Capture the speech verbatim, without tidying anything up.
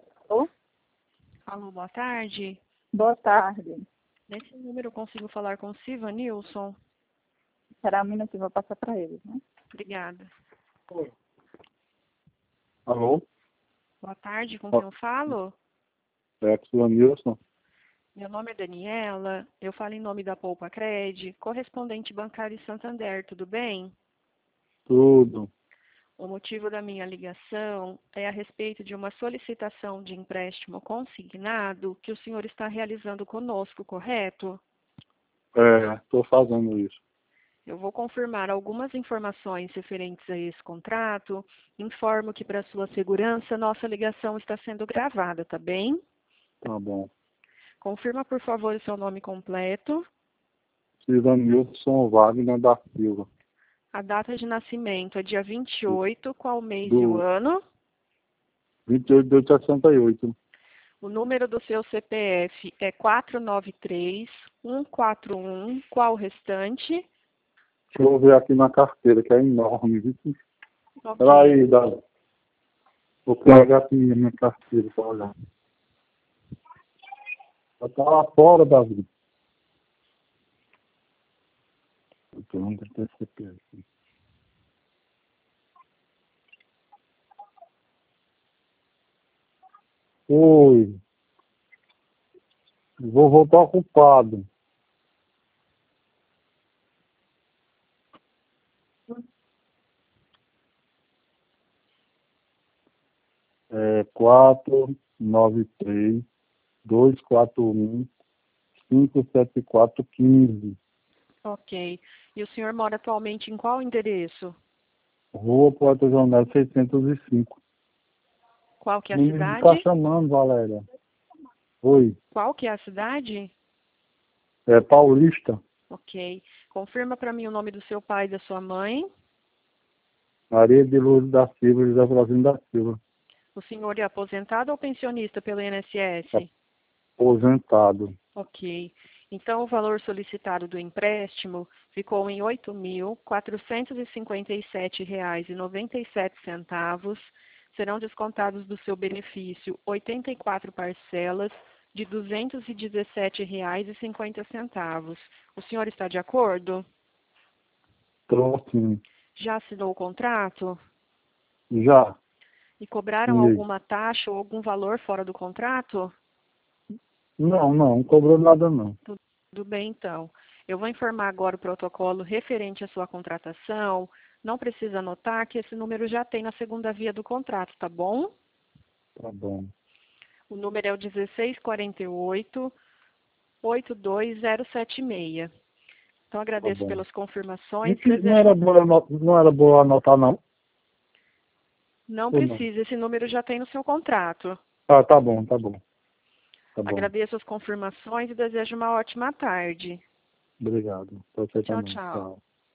Alô? Alô, boa tarde. Boa tarde. Nesse número eu consigo falar com o Silva Nilson? Será um minutinho, vou passar para ele, né? Obrigada. Alô? Boa tarde, com quem eu falo? É, Silva Nilson. Meu nome é Daniela, eu falo em nome da Poupa Cred, correspondente bancário em Santander, tudo bem? Tudo. O motivo da minha ligação é a respeito de uma solicitação de empréstimo consignado que o senhor está realizando conosco, correto? É, estou fazendo isso. Eu vou confirmar algumas informações referentes a esse contrato. Informo que, para sua segurança, nossa ligação está sendo gravada, tá bem? Tá bom. Confirma, por favor, o seu nome completo, Silva Nilson Wagner da Silva. a data de nascimento é dia vinte e oito, qual mês e o Do ano, vinte e oito de sessenta e oito. o número do seu C P F é quatro nove três, um quatro um, qual o restante? Deixa eu ver aqui na carteira, que é enorme. Viu? Ok. Peraí, Davi. Vou pegar aqui na minha carteira para olhar. Já tá lá fora, Davi. Então, onde tem C P F? Oi. Vou voltar ocupado. É quatro nove três, dois quatro um, cinco sete quatro um cinco. Ok. E o senhor mora atualmente em qual endereço? Rua Poeta Jornal seiscentos e cinco. Qual que é O a menino está cidade? chamando, Valéria. Oi. Qual que é a cidade? É Paulista. Ok. Confirma para mim o nome do seu pai e da sua mãe. Maria de Lourdes da Silva, José Flavinho da Silva. O senhor é aposentado ou pensionista pelo I N S S? Aposentado. Ok. Então, o valor solicitado do empréstimo ficou em oito mil quatrocentos e cinquenta e sete reais e noventa e sete centavos. Serão descontados do seu benefício oitenta e quatro parcelas de duzentos e dezessete reais e cinquenta centavos. O senhor está de acordo? Trouxe. Já assinou o contrato? Já. E cobraram Sim. alguma taxa ou algum valor fora do contrato? Não, não, não cobrou nada não. Tudo bem, então. Eu vou informar agora o protocolo referente à sua contratação. Não precisa anotar que esse número já tem na segunda via do contrato, tá bom? Tá bom. O número é o dezesseis quarenta e oito, oitenta e dois zero setenta e seis. Então, Tá agradeço bom. pelas E confirmações. que não Desejo era uma... boa anotar, não era boa anotar não? Não Ou não? precisa, esse número já tem no seu contrato. Ah, tá bom, tá bom. Tá bom. Agradeço as confirmações e desejo uma ótima tarde. Obrigado. Tchau, Perfeitamente. tchau. Tchau.